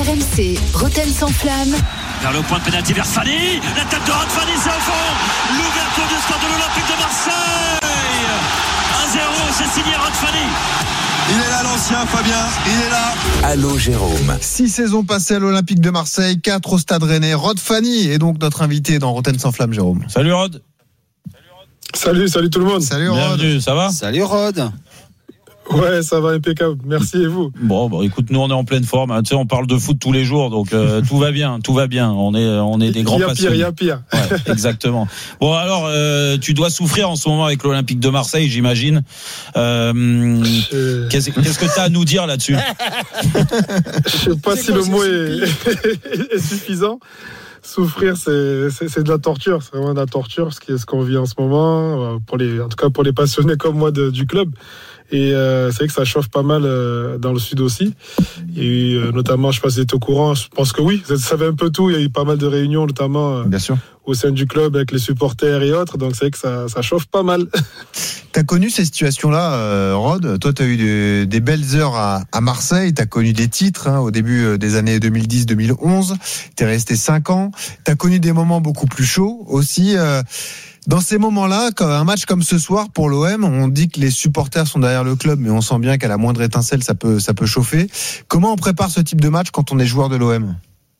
RMC, Rotten sans flamme. Vers le point de pénalty vers Fanny. La tête de Rod Fanny, c'est au fond. L'ouverture du score de l'Olympique de Marseille. 1-0, c'est signé Rod Fanny. Il est là l'ancien Fabien, il est là. Allô Jérôme. 6 saisons passées à l'Olympique de Marseille, 4 au Stade Rennais. Rod Fanny est donc notre invité dans Rotten sans flamme, Jérôme. Salut Rod. Salut tout le monde. Salut Rod. Bienvenue, ça va ? Salut Rod. Ouais, ça va impeccable. Merci et vous ? Bon, écoute, nous on est en pleine forme. Tu sais, on parle de foot tous les jours, donc tout va bien. On est des grands passionnés. Il y a pire. Ouais, exactement. Bon, alors, tu dois souffrir en ce moment avec l'Olympique de Marseille, j'imagine. Qu'est-ce que tu as à nous dire là-dessus ? Je sais pas si le mot est suffisant. Souffrir, c'est de la torture. C'est vraiment de la torture, ce qu'on vit en ce moment, en tout cas pour les passionnés comme moi du club. Et c'est vrai que ça chauffe pas mal dans le sud aussi. Et notamment, je sais pas si vous êtes au courant, je pense que oui, vous savez un peu tout. Il y a eu pas mal de réunions, notamment Bien sûr. au sein du club avec les supporters et autres. Donc c'est vrai que ça chauffe pas mal. T'as connu ces situations-là, Rod ? Toi, t'as eu des belles heures à Marseille. T'as connu des titres au début des années 2010-2011. T'es resté 5 ans. T'as connu des moments beaucoup plus chauds aussi. Dans ces moments-là, quand un match comme ce soir pour l'OM, on dit que les supporters sont derrière le club, mais on sent bien qu'à la moindre étincelle, ça peut chauffer. Comment on prépare ce type de match quand on est joueur de l'OM ?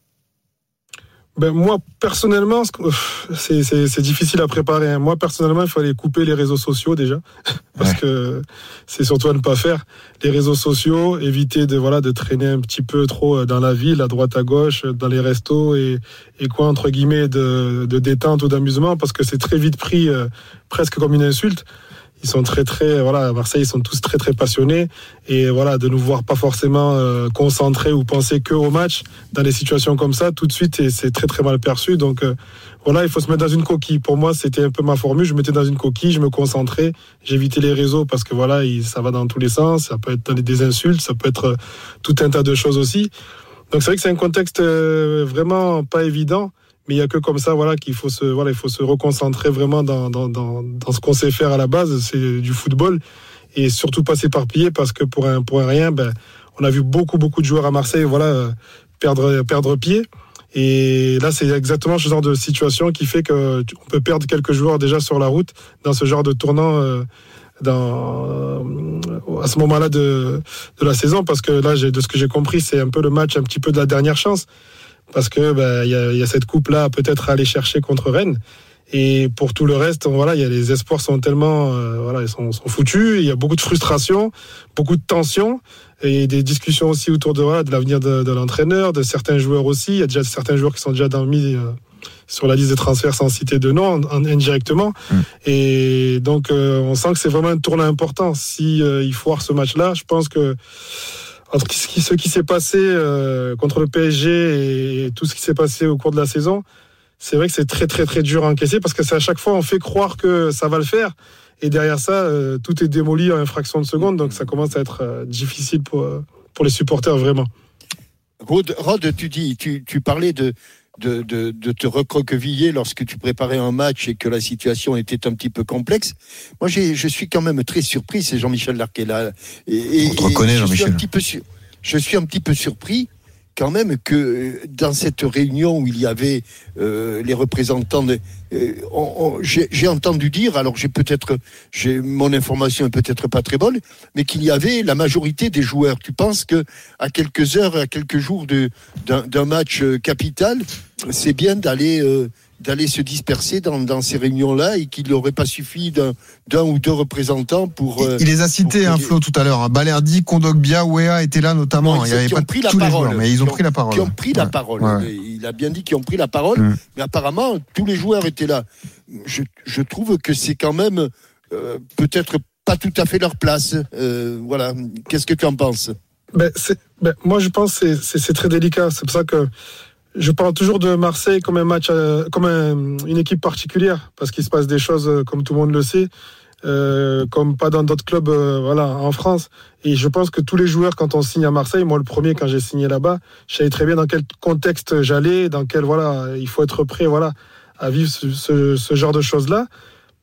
Ben moi personnellement, c'est difficile à préparer. Moi personnellement, il fallait couper les réseaux sociaux déjà, parce que c'est surtout à ne pas faire. Les réseaux sociaux, éviter de traîner un petit peu trop dans la ville, à droite à gauche, dans les restos et quoi entre guillemets de détente ou d'amusement, parce que c'est très vite pris presque comme une insulte. Ils sont très à Marseille, ils sont tous très passionnés, et de nous voir pas forcément concentrés ou penser que au match dans des situations comme ça, tout de suite, et c'est très mal perçu. Donc il faut se mettre dans une coquille. Pour moi, c'était un peu ma formule. Je me mettais dans une coquille, je me concentrais, j'évitais les réseaux parce que ça va dans tous les sens. Ça peut être des insultes, ça peut être tout un tas de choses aussi. Donc c'est vrai que c'est un contexte vraiment pas évident. Mais il n'y a que comme ça qu'il faut il faut se reconcentrer vraiment dans ce qu'on sait faire à la base, c'est du football, et surtout pas s'éparpiller, parce que pour un rien, on a vu beaucoup de joueurs à Marseille perdre pied. Et là, c'est exactement ce genre de situation qui fait qu'on peut perdre quelques joueurs déjà sur la route dans ce genre de tournant à ce moment-là de la saison, parce que là, de ce que j'ai compris, c'est un peu le match un petit peu de la dernière chance. Parce que y a cette coupe là peut-être à aller chercher contre Rennes, et pour tout le reste il y a les espoirs sont tellement ils sont foutus. Il y a beaucoup de frustration, beaucoup de tension, et des discussions aussi autour de l'avenir de l'entraîneur, de certains joueurs aussi. Il y a déjà certains joueurs qui sont déjà mis sur la liste des transferts sans citer de nom indirectement. Et donc on sent que c'est vraiment un tournant important. Si il foire ce match là, je pense que entre ce qui s'est passé contre le PSG et tout ce qui s'est passé au cours de la saison, c'est vrai que c'est très dur à encaisser, parce que c'est à chaque fois on fait croire que ça va le faire, et derrière ça tout est démoli en une fraction de seconde, donc ça commence à être difficile pour les supporters vraiment. Rod, tu parlais de te recroqueviller lorsque tu préparais un match et que la situation était un petit peu complexe. Moi, je suis quand même très surpris, c'est Jean-Michel Larquet là. On te reconnaît, Jean-Michel. Je suis un petit peu surpris quand même que dans cette réunion où il y avait les représentants j'ai entendu dire, alors mon information est peut-être pas très bonne, mais qu'il y avait la majorité des joueurs. Tu penses que à quelques heures, à quelques jours d'un match capital, c'est bien d'aller se disperser dans ces réunions-là, et qu'il n'aurait pas suffi d'un ou deux représentants pour... Il les a cités, Flo, tout à l'heure. Balerdi, Kondogbia, Wea étaient là notamment. Il n'y avait pas tous les joueurs, mais ils ont pris la parole. Qui ont pris la parole. Ouais. Il a bien dit qu'ils ont pris la parole, mais apparemment, tous les joueurs étaient là. Je trouve que c'est quand même peut-être pas tout à fait leur place. Qu'est-ce que tu en penses ? Moi, je pense que c'est très délicat. C'est pour ça que je parle toujours de Marseille comme un match, une équipe particulière, parce qu'il se passe des choses, comme tout le monde le sait, comme pas dans d'autres clubs en France. Et je pense que tous les joueurs, quand on signe à Marseille, moi le premier, quand j'ai signé là-bas, je savais très bien dans quel contexte j'allais, dans quel il faut être prêt à vivre ce genre de choses-là.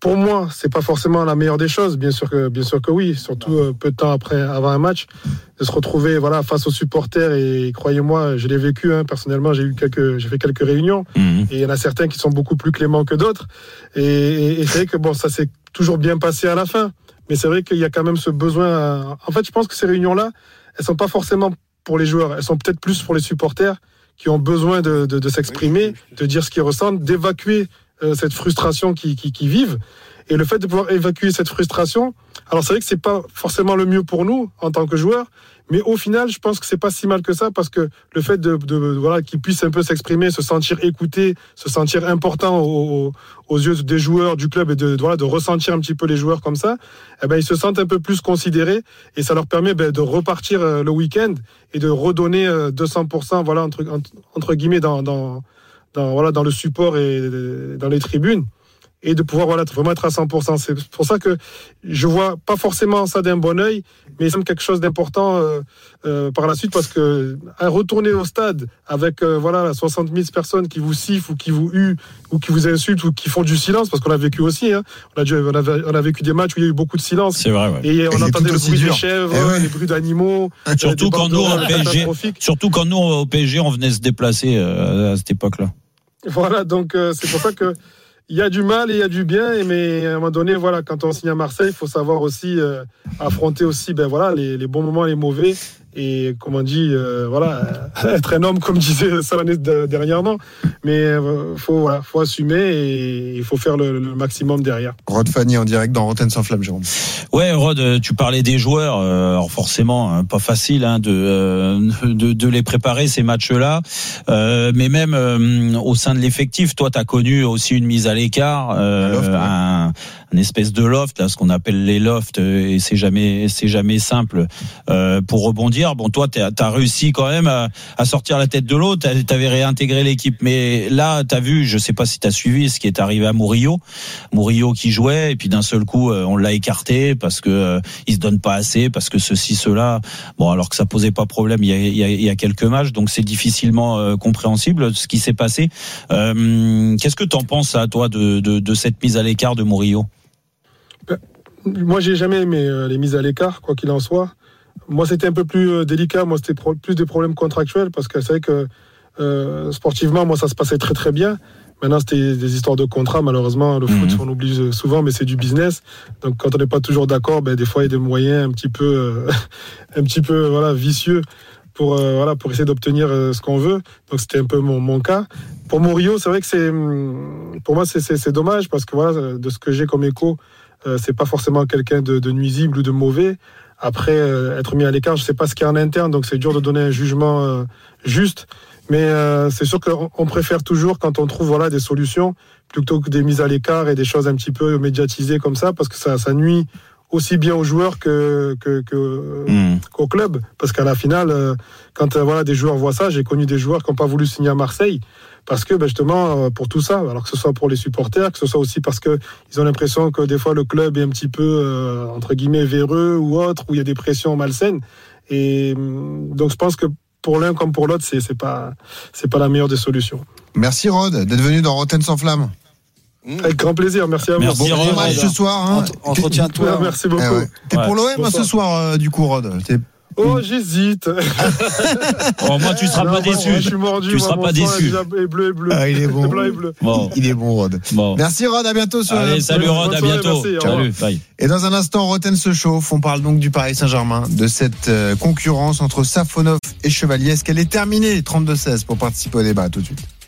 pour moi, c'est pas forcément la meilleure des choses. Bien sûr que oui. Surtout peu de temps avant un match, de se retrouver face aux supporters. Et croyez-moi, je l'ai vécu. Personnellement, j'ai fait quelques réunions. Et il y en a certains qui sont beaucoup plus cléments que d'autres. Et c'est vrai que ça s'est toujours bien passé à la fin. Mais c'est vrai qu'il y a quand même ce besoin. En fait, je pense que ces réunions-là, elles sont pas forcément pour les joueurs. Elles sont peut-être plus pour les supporters qui ont besoin de s'exprimer, de dire ce qu'ils ressentent, d'évacuer cette frustration qu'ils vivent. Et le fait de pouvoir évacuer cette frustration, alors c'est vrai que c'est pas forcément le mieux pour nous en tant que joueurs, mais au final, je pense que c'est pas si mal que ça, parce que le fait qu'ils puissent un peu s'exprimer, se sentir écoutés, se sentir important aux yeux des joueurs du club, et de ressentir un petit peu les joueurs comme ça, ils se sentent un peu plus considérés, et ça leur permet de repartir le week-end et de redonner 200%, entre guillemets, dans le support et dans les tribunes, et de pouvoir vraiment être à 100%. C'est pour ça que je vois pas forcément ça d'un bon œil, mais c'est quelque chose d'important par la suite, parce que à retourner au stade avec 60 000 personnes qui vous sifflent ou qui vous huent ou qui vous insultent ou qui font du silence, parce qu'on a vécu aussi, on a vécu des matchs où il y a eu beaucoup de silence. C'est vrai, ouais. Et on entendait le bruit des chèvres, les bruits d'animaux. Surtout quand nous au PSG, on venait se déplacer à cette époque-là. Voilà, donc c'est pour ça que il y a du mal et il y a du bien, mais à un moment donné, quand on signe à Marseille, il faut savoir aussi affronter aussi, les bons moments, les mauvais, et comme on dit, être un homme, comme disait Salanes dernièrement. Mais faut assumer, et il faut faire le maximum derrière. Rod Fanny en direct dans Rotten sans flamme, Jérôme. Ouais, Rod, tu parlais des joueurs, alors forcément pas facile de les préparer ces matchs-là, mais même au sein de l'effectif, toi t'as connu aussi une mise à l'écart, un espèce de loft, là, ce qu'on appelle les lofts, et c'est jamais simple pour rebondir. Bon, toi t'as réussi quand même à sortir la tête de l'eau, t'avais réintégré l'équipe, mais là t'as vu, je sais pas si t'as suivi ce qui est arrivé à Murillo qui jouait, et puis d'un seul coup on l'a écarté parce que il se donne pas assez, parce que cela, bon, alors que ça posait pas problème il y a quelques matchs, donc c'est difficilement compréhensible ce qui s'est passé. Qu'est-ce que t'en penses, toi, de cette mise à l'écart de Murillo? Moi, j'ai jamais aimé les mises à l'écart, quoi qu'il en soit. Moi, c'était un peu plus délicat. Moi, c'était plus des problèmes contractuels, parce que c'est vrai que sportivement, moi, ça se passait très très bien. Maintenant, c'était des histoires de contrat. Malheureusement, le foot, on oublie souvent, mais c'est du business. Donc, quand on n'est pas toujours d'accord, des fois, il y a des moyens un petit peu vicieux pour essayer d'obtenir ce qu'on veut. Donc, c'était un peu mon cas. Pour Murillo, c'est vrai que pour moi, c'est dommage, parce que de ce que j'ai comme écho, c'est pas forcément quelqu'un de nuisible ou de mauvais. Après, être mis à l'écart, je sais pas ce qu'il y a en interne, donc c'est dur de donner un jugement juste. Mais c'est sûr qu'on préfère toujours, quand on trouve des solutions, plutôt que des mises à l'écart et des choses un petit peu médiatisées comme ça, parce que ça nuit aussi bien aux joueurs qu'au club. Parce qu'à la finale, quand des joueurs voient ça, j'ai connu des joueurs qui n'ont pas voulu signer à Marseille, parce que justement, pour tout ça, alors que ce soit pour les supporters, que ce soit aussi parce qu'ils ont l'impression que des fois le club est un petit peu, entre guillemets, véreux ou autre, où il y a des pressions malsaines. Et donc je pense que pour l'un comme pour l'autre, c'est pas la meilleure des solutions. Merci Rod d'être venu dans Rotten sans flamme. Avec grand plaisir, merci à vous. Merci, bon Rod. match ce soir. Entretiens-toi. Merci beaucoup. T'es pour l'OM ce soir, du coup, Rod? Oh, j'hésite. Oh, moi, tu seras pas déçu. Je suis mordu. Tu seras pas déçu. Et bleu. Ah, il est bon. Blanc et bleu. Bon. Il est bon, Rod. Bon. Merci, Rod. À bientôt. Allez, salut, Rod. À bientôt. Merci, salut. Bye. Et dans un instant, Rotten se chauffe. On parle donc du Paris Saint-Germain, de cette concurrence entre Safonov et Chevalier. Est-ce qu'elle est terminée? 32-16 pour participer au débat. À tout de suite.